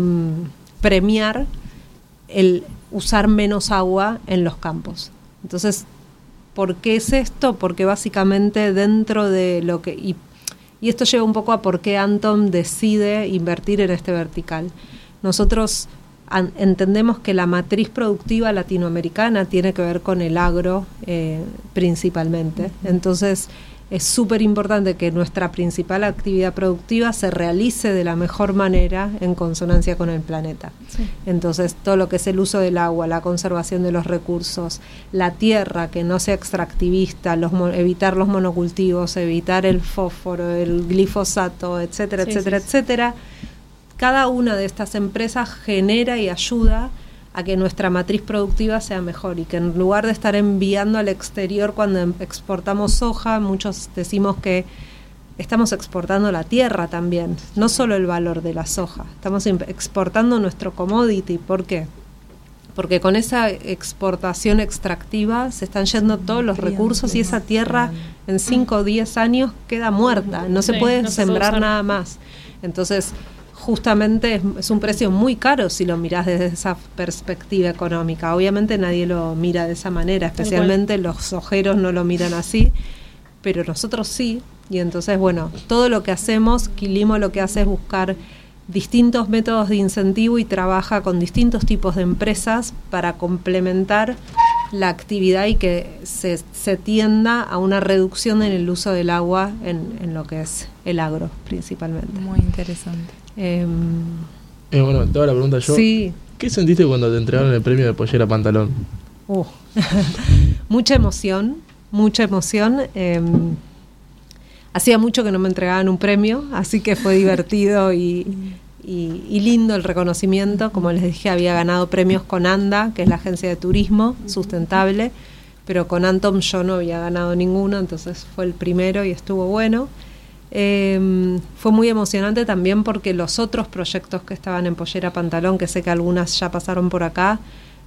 premiar el usar menos agua en los campos. Entonces, ¿por qué es esto? Porque básicamente dentro de lo que... Y esto lleva un poco a por qué Antom decide invertir en este vertical. Nosotros entendemos que la matriz productiva latinoamericana tiene que ver con el agro principalmente. Entonces, es súper importante que nuestra principal actividad productiva se realice de la mejor manera en consonancia con el planeta. Sí. Entonces, todo lo que es el uso del agua, la conservación de los recursos, la tierra que no sea extractivista, evitar los monocultivos, evitar el fósforo, el glifosato, etcétera, etcétera. Cada una de estas empresas genera y ayuda a que nuestra matriz productiva sea mejor y que en lugar de estar enviando al exterior cuando exportamos soja, muchos decimos que estamos exportando la tierra también, no solo el valor de la soja, estamos exportando nuestro commodity. ¿Por qué? Porque con esa exportación extractiva se están yendo todos los recursos y esa tierra en 5 o 10 años queda muerta, no se puede sembrar nada más. Entonces, justamente es un precio muy caro si lo mirás desde esa perspectiva económica. Obviamente nadie lo mira de esa manera, especialmente los sojeros no lo miran así, pero nosotros sí. Y entonces, todo lo que hacemos, Quilimo lo que hace es buscar distintos métodos de incentivo y trabaja con distintos tipos de empresas para complementar la actividad y que se tienda a una reducción en el uso del agua en lo que es el agro principalmente. Muy interesante. Te hago la pregunta yo. Sí. ¿Qué sentiste cuando te entregaron el premio de Pollera Pantalón? Mucha emoción. Hacía mucho que no me entregaban un premio, así que fue divertido y lindo el reconocimiento. Como les dije, había ganado premios con ANDA, que es la agencia de turismo sustentable, pero con Antom yo no había ganado ninguno, entonces fue el primero y estuvo bueno. Fue muy emocionante también porque los otros proyectos que estaban en Pollera Pantalón, que sé que algunas ya pasaron por acá,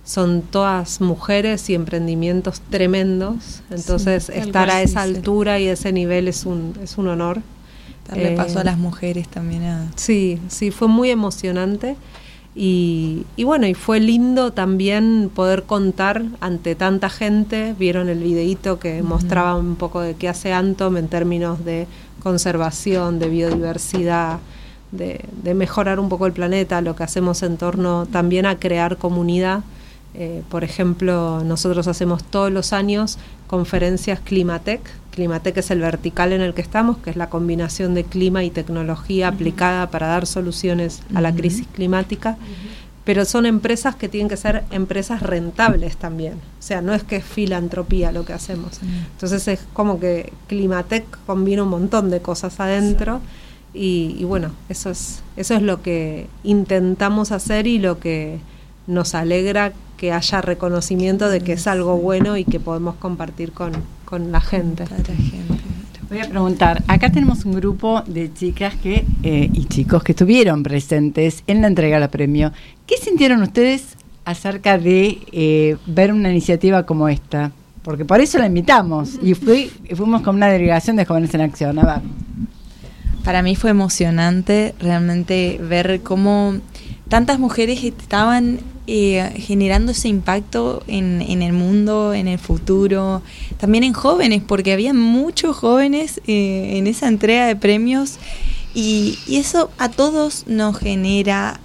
son todas mujeres y emprendimientos tremendos, entonces Sí, estar a esa sí, altura y ese nivel es un honor. Darle paso a las mujeres también. Sí, fue muy emocionante y bueno, y fue lindo también poder contar ante tanta gente. Vieron el videíto que mostraba un poco de qué hace Antom en términos de conservación, de biodiversidad, de mejorar un poco el planeta, lo que hacemos en torno también a crear comunidad. Por ejemplo, nosotros hacemos todos los años conferencias Climatec. Climatec es el vertical en el que estamos, que es la combinación de clima y tecnología aplicada para dar soluciones a la crisis climática, pero son empresas que tienen que ser empresas rentables también, o sea, no es que es filantropía lo que hacemos. Entonces es como que Climatec combina un montón de cosas adentro y bueno, eso es lo que intentamos hacer y lo que nos alegra que haya reconocimiento de que es algo bueno y que podemos compartir con la gente. Voy a preguntar, acá tenemos un grupo de chicas y chicos que estuvieron presentes en la entrega del premio. ¿Qué sintieron ustedes acerca de ver una iniciativa como esta? Porque por eso la invitamos y fuimos con una delegación de Jóvenes en Acción. A ver. Para mí fue emocionante realmente ver cómo tantas mujeres estaban generando ese impacto en el mundo, en el futuro, también en jóvenes, porque había muchos jóvenes en esa entrega de premios y eso a todos nos genera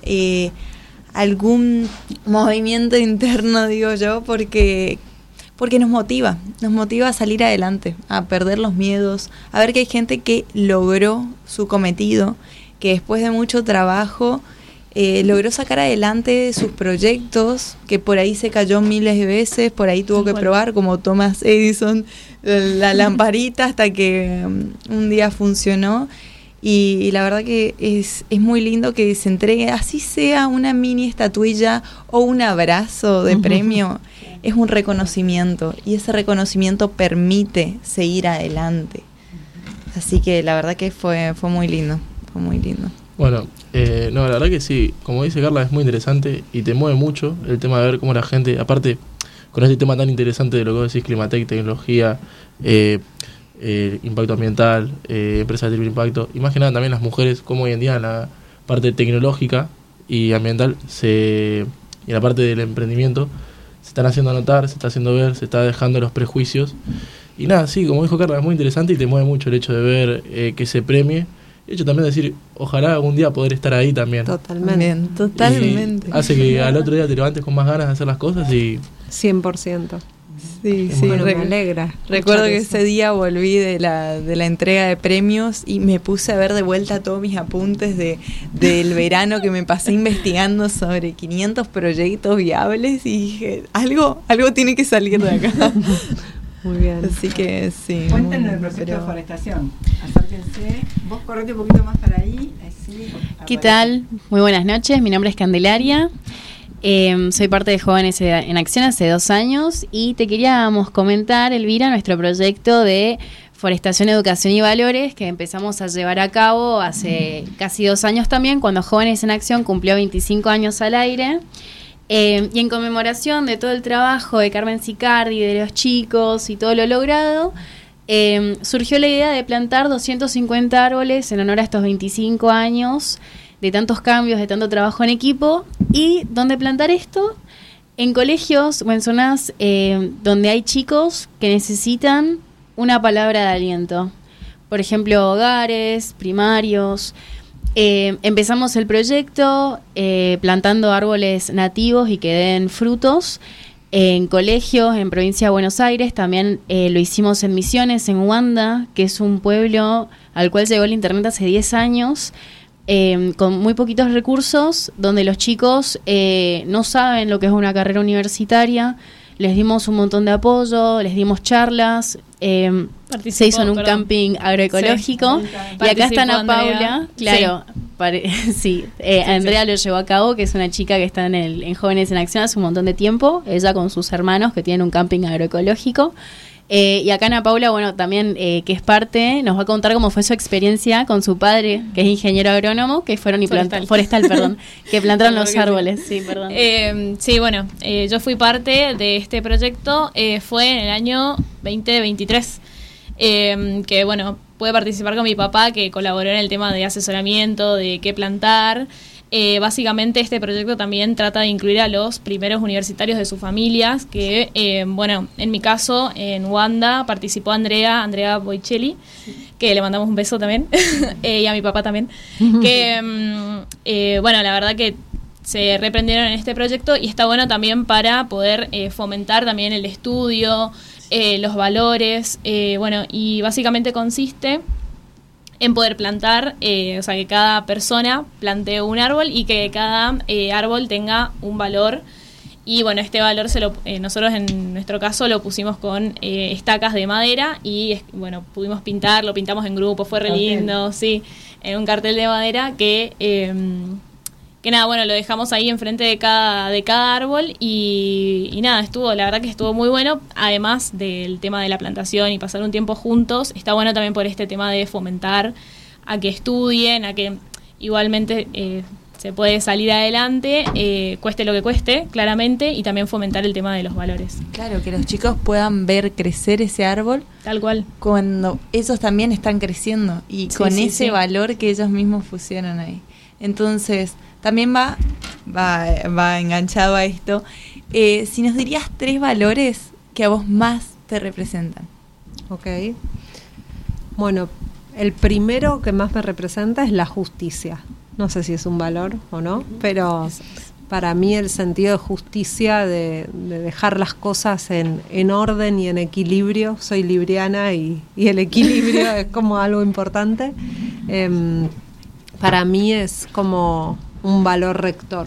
algún movimiento interno, digo yo, porque nos motiva a salir adelante, a perder los miedos, a ver que hay gente que logró su cometido, que después de mucho trabajo logró sacar adelante sus proyectos, que por ahí se cayó miles de veces, por ahí tuvo que probar, como Thomas Edison, la lamparita hasta que un día funcionó. Y la verdad que es muy lindo que se entregue, así sea una mini estatuilla o un abrazo de premio, es un reconocimiento y ese reconocimiento permite seguir adelante. Así que la verdad que fue muy lindo, fue muy lindo. Bueno, no, la verdad que sí, como dice Carla, es muy interesante y te mueve mucho el tema de ver cómo la gente, aparte con este tema tan interesante de lo que vos decís, Climatec, tecnología, impacto ambiental, empresas de triple impacto, y más que nada también las mujeres, como hoy en día en la parte tecnológica y ambiental y en la parte del emprendimiento se están haciendo notar, se está haciendo ver, se está dejando los prejuicios. Y nada, sí, como dijo Carla, es muy interesante y te mueve mucho el hecho de ver que se premie. El hecho también de decir, ojalá algún día poder estar ahí también. Totalmente. Y hace que al otro día te levantes con más ganas de hacer las cosas y... 100%. Sí, bueno, me alegra. Recuerdo que ese día volví de la entrega de premios y me puse a ver de vuelta todos mis apuntes del verano que me pasé investigando sobre 500 proyectos viables y dije, algo tiene que salir de acá. Muy bien. Así que sí. Cuéntenos el proyecto de forestación. Acérquense. Vos correte un poquito más para ahí. Así, ¿qué tal? Muy buenas noches. Mi nombre es Candelaria. Soy parte de Jóvenes en Acción hace 2 años y te queríamos comentar, Elvira, nuestro proyecto de Forestación, Educación y Valores que empezamos a llevar a cabo hace casi 2 años también, cuando Jóvenes en Acción cumplió 25 años al aire. Y en conmemoración de todo el trabajo de Carmen Sicardi, de los chicos y todo lo logrado, surgió la idea de plantar 250 árboles en honor a estos 25 años de tantos cambios, de tanto trabajo en equipo. ¿Y dónde plantar esto? En colegios o en zonas donde hay chicos que necesitan una palabra de aliento. Por ejemplo, hogares, primarios. Empezamos el proyecto plantando árboles nativos y que den frutos en colegios en provincia de Buenos Aires. También lo hicimos en Misiones, en Wanda, que es un pueblo al cual llegó el internet hace 10 años, con muy poquitos recursos, donde los chicos no saben lo que es una carrera universitaria. Les dimos un montón de apoyo, les dimos charlas, se hizo en un camping agroecológico, sí. Y acá está Ana Paula, claro, sí, Andrea lo llevó a cabo, que es una chica que está en Jóvenes en Acción hace un montón de tiempo, ella con sus hermanos que tienen un camping agroecológico. Y acá Ana Paula, bueno, también que es parte, nos va a contar cómo fue su experiencia con su padre, que es ingeniero agrónomo, que fueron y forestal, perdón, que plantaron los árboles. Sí, perdón. Sí, bueno, yo fui parte de este proyecto, fue en el año 2023, que bueno, pude participar con mi papá, que colaboró en el tema de asesoramiento, de qué plantar. Básicamente este proyecto también trata de incluir a los primeros universitarios de sus familias, que bueno, en mi caso en Wanda participó Andrea Boicelli, que le mandamos un beso también, y a mi papá también, que bueno, la verdad que se reprendieron en este proyecto y está bueno también para poder fomentar también el estudio, los valores, bueno, y básicamente consiste en poder plantar, o sea, que cada persona plantee un árbol y que cada árbol tenga un valor. Y bueno, este valor nosotros en nuestro caso lo pusimos con estacas de madera y bueno, pudimos lo pintamos en grupo, fue re lindo, sí, en un cartel de madera que nada, bueno, lo dejamos ahí enfrente de cada árbol y nada, la verdad que estuvo muy bueno, además del tema de la plantación y pasar un tiempo juntos, está bueno también por este tema de fomentar a que estudien, a que igualmente se puede salir adelante, cueste lo que cueste, claramente, y también fomentar el tema de los valores. Claro, que los chicos puedan ver crecer ese árbol. Tal cual. Cuando ellos también están creciendo y sí, con ese valor que ellos mismos pusieron ahí. Entonces, también va enganchado a esto. Si nos dirías 3 valores que a vos más te representan. Ok. Bueno, el primero que más me representa es la justicia. No sé si es un valor o no, pero para mí el sentido de justicia, de dejar las cosas en orden y en equilibrio. Soy libriana y el equilibrio es como algo importante. Para mí es como un valor rector.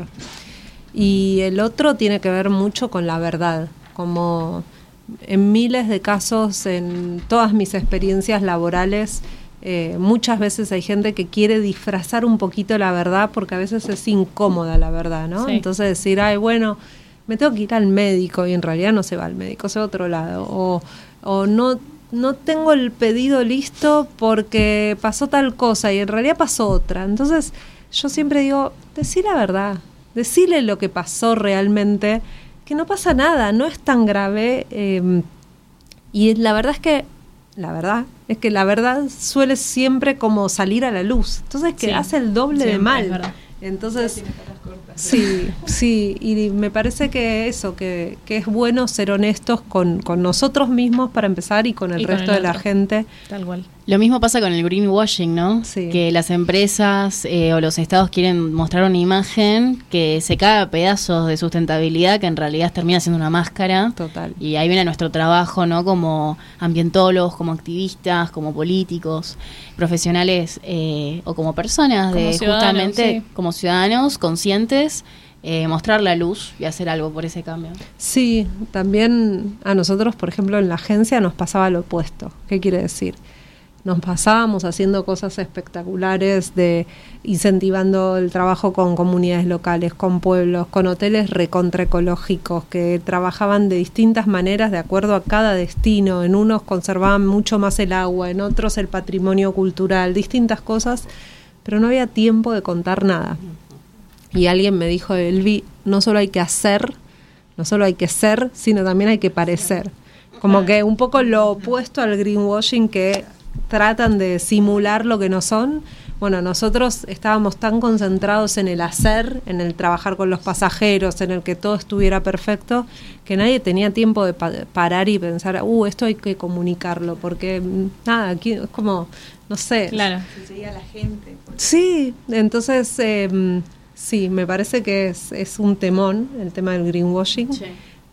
Y el otro tiene que ver mucho con la verdad, como en miles de casos, en todas mis experiencias laborales, muchas veces hay gente que quiere disfrazar un poquito la verdad porque a veces es incómoda la verdad, ¿no? Sí. Entonces decir, ay, bueno, me tengo que ir al médico y en realidad no se va al médico, se va a otro lado, o no tengo el pedido listo porque pasó tal cosa y en realidad pasó otra. Entonces yo siempre digo, decí la verdad, decile lo que pasó realmente, que no pasa nada, no es tan grave. Y la verdad es que la verdad suele siempre como salir a la luz. Entonces que hace el doble de mal. Entonces, sí, y me parece que eso, que es bueno ser honestos con nosotros mismos para empezar y con el resto de la gente. Tal cual. Lo mismo pasa con el greenwashing, ¿no? Sí. Que las empresas o los estados quieren mostrar una imagen que se cae a pedazos de sustentabilidad que en realidad termina siendo una máscara. Total. Y ahí viene nuestro trabajo, ¿no? Como ambientólogos, como activistas, como políticos, profesionales o como personas, como justamente como ciudadanos conscientes, mostrar la luz y hacer algo por ese cambio. Sí, también a nosotros, por ejemplo, en la agencia nos pasaba lo opuesto. ¿Qué quiere decir? Nos pasábamos haciendo cosas espectaculares, de incentivando el trabajo con comunidades locales, con pueblos, con hoteles recontraecológicos que trabajaban de distintas maneras de acuerdo a cada destino. En unos conservaban mucho más el agua, en otros el patrimonio cultural, distintas cosas, pero no había tiempo de contar nada. Y alguien me dijo, Elvi, no solo hay que hacer, no solo hay que ser, sino también hay que parecer. Como que un poco lo opuesto al greenwashing, que tratan de simular lo que no son. Bueno, nosotros estábamos tan concentrados en el hacer, en el trabajar con los pasajeros, en el que todo estuviera perfecto, que nadie tenía tiempo de parar y pensar, esto hay que comunicarlo, porque nada, aquí es como, no sé. Claro. Seguía la gente. Sí, entonces, sí, me parece que es un temón, el tema del greenwashing. Sí.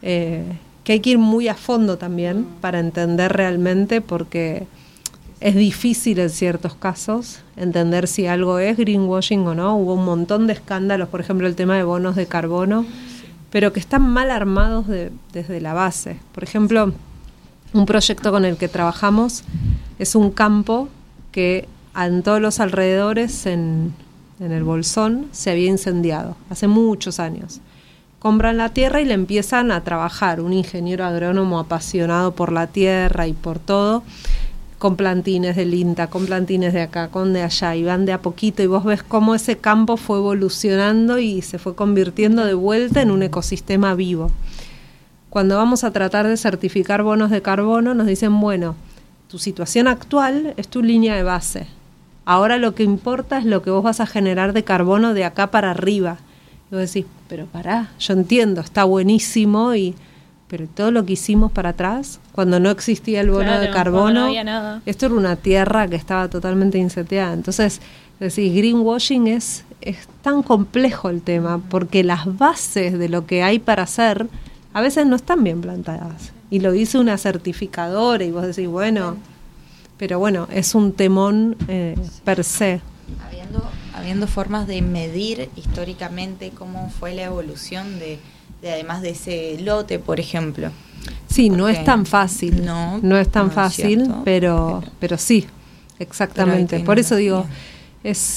Que hay que ir muy a fondo también para entender realmente, porque es difícil en ciertos casos entender si algo es greenwashing o no. Hubo un montón de escándalos, por ejemplo el tema de bonos de carbono, pero que están mal armados desde la base. Por ejemplo, un proyecto con el que trabajamos es un campo que en todos los alrededores, en el Bolsón, se había incendiado hace muchos años, compran la tierra y le empiezan a trabajar. Un ingeniero agrónomo apasionado por la tierra y por todo, con plantines del INTA, con plantines de acá, con de allá, y van de a poquito, y vos ves cómo ese campo fue evolucionando y se fue convirtiendo de vuelta en un ecosistema vivo. Cuando vamos a tratar de certificar bonos de carbono, nos dicen, bueno, tu situación actual es tu línea de base. Ahora lo que importa es lo que vos vas a generar de carbono de acá para arriba. Y vos decís, pero pará, yo entiendo, está buenísimo, pero todo lo que hicimos para atrás, cuando no existía el bono de carbono, no había nada. Esto era una tierra que estaba totalmente inseteada. Entonces, decís, greenwashing es tan complejo el tema, porque las bases de lo que hay para hacer a veces no están bien plantadas. Y lo dice una certificadora y vos decís, bueno, pero bueno, es un temón per se. Habiendo formas de medir históricamente cómo fue la evolución de además de ese lote, por ejemplo. Sí, no es tan fácil. No es tan fácil, pero sí, exactamente. Por eso digo, es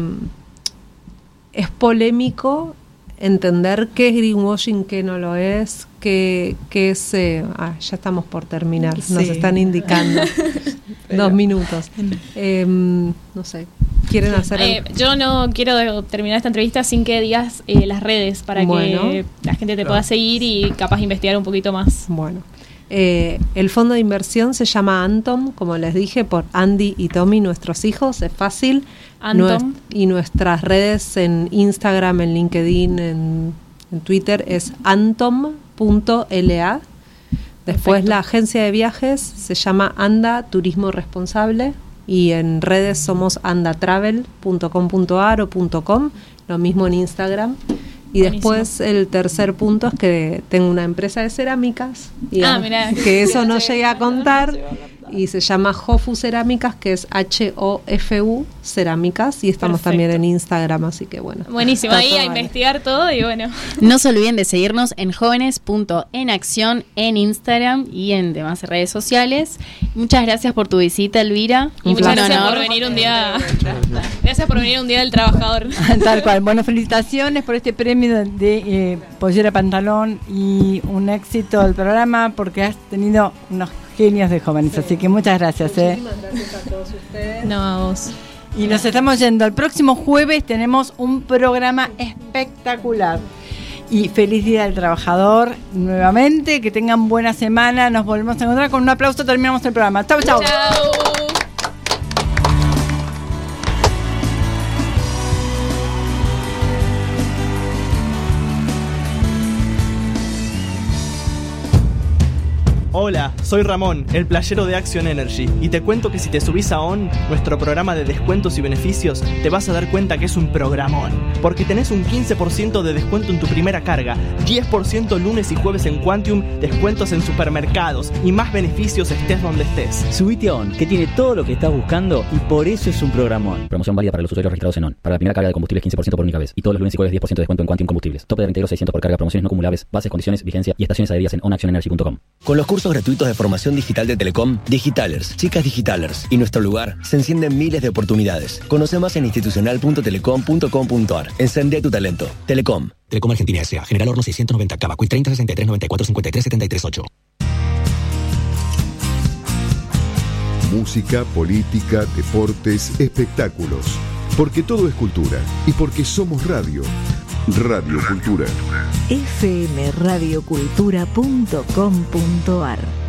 polémico entender qué es greenwashing, qué no lo es, qué es... ya estamos por terminar, nos están indicando 2 minutos. No sé, ¿quieren hacer...? Yo no quiero terminar esta entrevista sin que digas las redes para que la gente te pueda seguir y capaz investigar un poquito más. Bueno, el fondo de inversión se llama Antom, como les dije, por Andy y Tommy, nuestros hijos, es fácil. Antom. Y nuestras redes en Instagram, en LinkedIn, en Twitter es antom.la. Después Perfecto. La agencia de viajes se llama Anda Turismo Responsable y en redes somos andatravel.com.ar o .com, lo mismo en Instagram. Y después el tercer punto es que tengo una empresa de cerámicas, mirá. que eso no llegué a contar, y se llama Hofu Cerámicas, que es HOFU Cerámicas, y estamos también en Instagram, así que bueno. Buenísimo, ahí a investigar todo y bueno. No se olviden de seguirnos en jóvenes.enacción en Instagram y en demás redes sociales. Muchas gracias por tu visita, Elvira. Y muchas gracias por venir un día. Gracias por venir un día del trabajador. Tal cual. Bueno, felicitaciones por este premio de Pollera Pantalón y un éxito del programa, porque has tenido unos genios de jóvenes, así que muchas gracias. Muchísimas gracias a todos ustedes. No, a vos. Y nos estamos yendo. El próximo jueves tenemos un programa espectacular. Y feliz Día del Trabajador nuevamente. Que tengan buena semana. Nos volvemos a encontrar. Con un aplauso terminamos el programa. Chau, chau. Chau. Hola, soy Ramón, el playero de Action Energy, y te cuento que si te subís a ON, nuestro programa de descuentos y beneficios, te vas a dar cuenta que es un programón, porque tenés un 15% de descuento en tu primera carga, 10% lunes y jueves en Quantium, descuentos en supermercados y más beneficios estés donde estés. Subite a ON, que tiene todo lo que estás buscando y por eso es un programón. Promoción válida para los usuarios registrados en ON. Para la primera carga de combustibles 15% por única vez, y todos los lunes y jueves 10% de descuento en Quantium Combustibles. Tope de reintegro 600 por carga, promociones no acumulables, bases, condiciones, vigencia y estaciones adheridas en onactionenergy.com. Con los cursos gratuitos de formación digital de Telecom, Digitalers, Chicas Digitalers y nuestro lugar, se encienden miles de oportunidades. Conoce más en institucional.telecom.com.ar. Encende tu talento. Telecom. Telecom Argentina S.A. General Horno 690 Cava. Quick 30 63 94 53 73 8. Música, política, deportes, espectáculos. Porque todo es cultura. Y porque somos radio. Radio Cultura. fmradiocultura.com.ar